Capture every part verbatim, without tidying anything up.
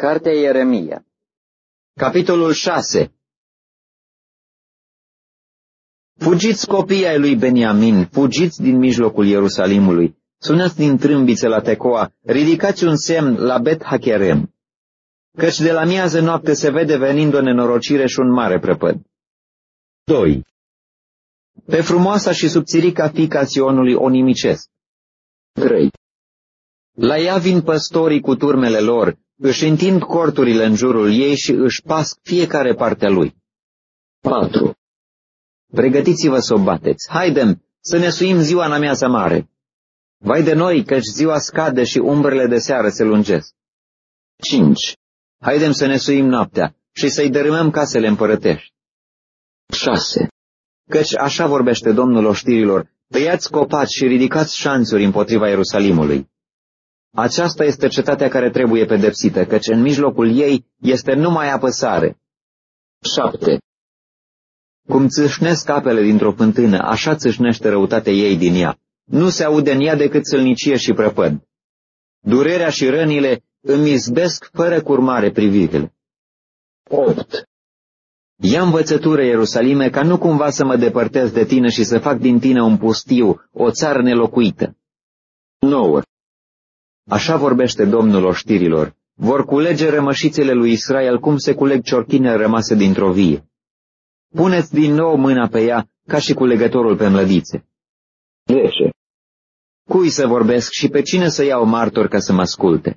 Cartea Ieremia, capitolul șase. Fugiți, copii ai lui Beniamin, fugiți din mijlocul Ierusalimului, sunați din trâmbițe la Tecoa, ridicați un semn la Bet Hacherem, căci de la miază noapte se vede venind o nenorocire și un mare prăpăd. doi. Pe frumoasa și subțirica fiica Sionului o nimicesc. trei. La ea vin păstorii cu turmele lor, își întind corturile în jurul ei și își pasc fiecare partea lui. patru. Pregătiți-vă să o bateți, haidem să ne suim ziua în amiaza mare. Vai de noi, căci ziua scade și umbrele de seară se lungesc. cinci. Haidem să ne suim noaptea și să-i dărâmăm casele împărătești. șase. Căci așa vorbește Domnul oștirilor, tăiați copaci și ridicați șanțuri împotriva Ierusalimului. Aceasta este cetatea care trebuie pedepsită, căci în mijlocul ei este numai apăsare. șapte. Cum țâșnesc apele dintr-o fântână, așa țâșnește răutatea ei din ea. Nu se aude în ea decât sălnicie și prăpăd. Durerea și rănile îmi izbesc fără curmare privirile. opt. Ia învățătură, Ierusalime, ca nu cumva să mă depărtez de tine și să fac din tine un pustiu, o țară nelocuită. nouă. Așa vorbește Domnul oștirilor, vor culege rămășițele lui Israel cum se culeg ciorchine rămase dintr-o vie. Puneți din nou mâna pe ea ca și culegătorul pe mlădițe. zece. Cui să vorbesc și pe cine să iau martor ca să mă asculte?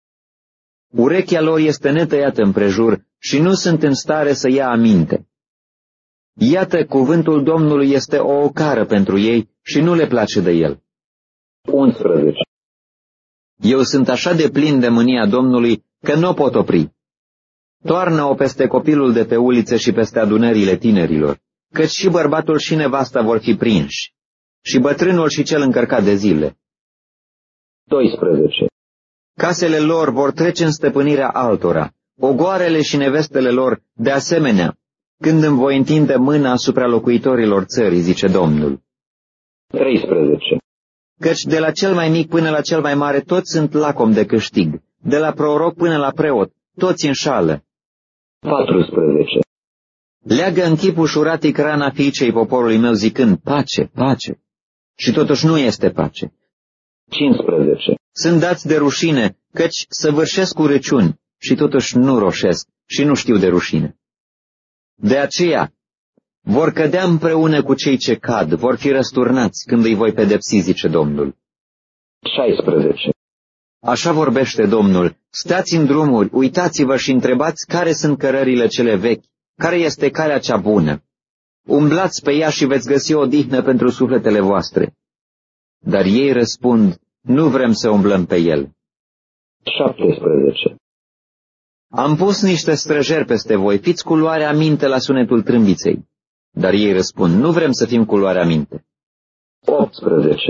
Urechea lor este netăiată împrejur și nu sunt în stare să ia aminte. Iată, cuvântul Domnului este o ocară pentru ei și nu le place de el. unsprezece. Eu sunt așa de plin de mânia Domnului că nu o pot opri. Toarnă-o peste copilul de pe ulițe și peste adunările tinerilor, căci și bărbatul și nevasta vor fi prinși, și bătrânul și cel încărcat de zile. doisprezece. Casele lor vor trece în stăpânirea altora, ogoarele și nevestele lor de asemenea, când îmi voi întinde mâna asupra locuitorilor țării, zice Domnul. treisprezece. Căci de la cel mai mic până la cel mai mare toți sunt lacom de câștig, de la proroc până la preot, toți înșală. patrusprezece. Leagă în chip ușurat icrana fiicei poporului meu zicând, pace, pace, și totuși nu este pace. cincisprezece. Sunt dați de rușine, căci săvârșesc urăciuni și totuși nu roșesc și nu știu de rușine. De aceea vor cădea împreună cu cei ce cad, vor fi răsturnați când îi voi pedepsi, zice Domnul. șaisprezece. Așa vorbește Domnul, stați în drumuri, uitați-vă și întrebați care sunt cărările cele vechi, care este calea cea bună. Umblați pe ea și veți găsi o dihnă pentru sufletele voastre. Dar ei răspund, nu vrem să umblăm pe el. șaptesprezece. Am pus niște străjeri peste voi, fiți cu luarea minte la sunetul trâmbiței. Dar ei răspund, nu vrem să fim cu luarea minte. optsprezece.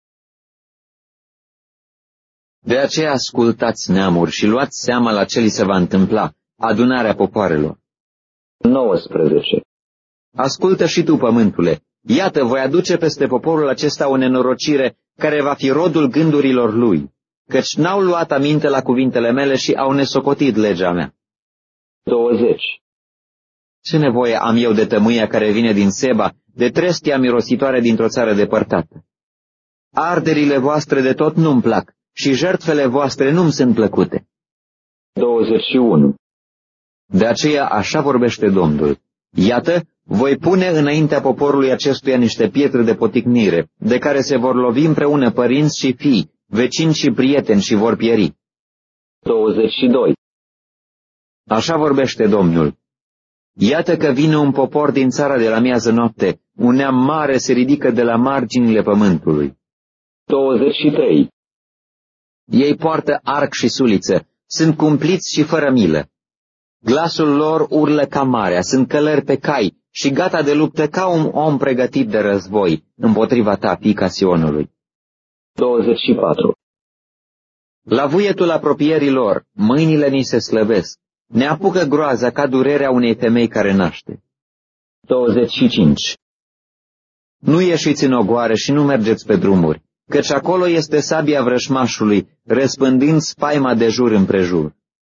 De aceea ascultați, neamuri, și luați seama la ce li se va întâmpla, adunarea popoarelor. nouăsprezece. Ascultă și tu, pământule, iată, voi aduce peste poporul acesta o nenorocire care va fi rodul gândurilor lui, căci n-au luat aminte la cuvintele mele și au nesocotit legea mea. douăzeci. Ce nevoie am eu de tămâia care vine din Seba, de trestia mirositoare dintr-o țară depărtată? Arderile voastre de tot nu-mi plac și jertfele voastre nu-mi sunt plăcute. douăzeci și unu. De aceea așa vorbește Domnul. Iată, voi pune înaintea poporului acestuia niște pietre de poticnire, de care se vor lovi împreună părinți și fii, vecini și prieteni și vor pieri. douăzeci și doi. Așa vorbește Domnul. Iată că vine un popor din țara de la miază noapte, un neam mare se ridică de la marginile pământului. douăzeci și trei. Ei poartă arc și suliță, sunt cumpliți și fără milă. Glasul lor urlă ca marea, sunt călări pe cai și gata de luptă ca un om pregătit de război împotriva ta, fiica Sionului. douăzeci și patru. La vuietul apropierii lor, mâinile ni se slăbesc, ne apucă groaza ca durerea unei femei care naște. douăzeci și cinci. Nu ieșiți în ogoare și nu mergeți pe drumuri, căci acolo este sabia vrășmașului, răspândind spaima de jur împrejur.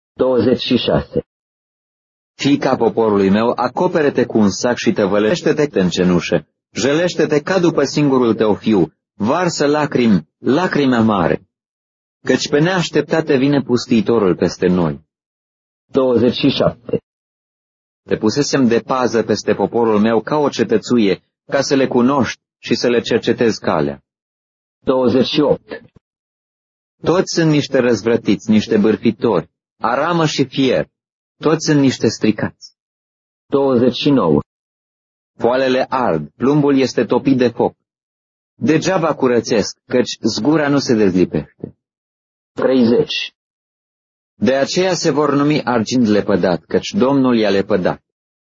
douăzeci și șase. Fiica poporului meu, acopere-te cu un sac și tăvălește-te în cenușă, jălește-te ca după singurul tău fiu, varsă lacrimi, lacrimi amare, căci pe neașteptate vine pustiitorul peste noi. douăzeci și șapte. Te pusesem de pază peste poporul meu ca o cetățuie, ca să le cunoști și să le cercetezi calea. douăzeci și opt. Toți sunt niște răzvrătiți, niște bârfitori, aramă și fier, toți sunt niște stricați. douăzeci și nouă. Foalele ard, plumbul este topit de foc. Degeaba curățesc, căci zgura nu se dezlipește. treizeci. De aceea se vor numi argint lepădat, căci Domnul i-a lepădat.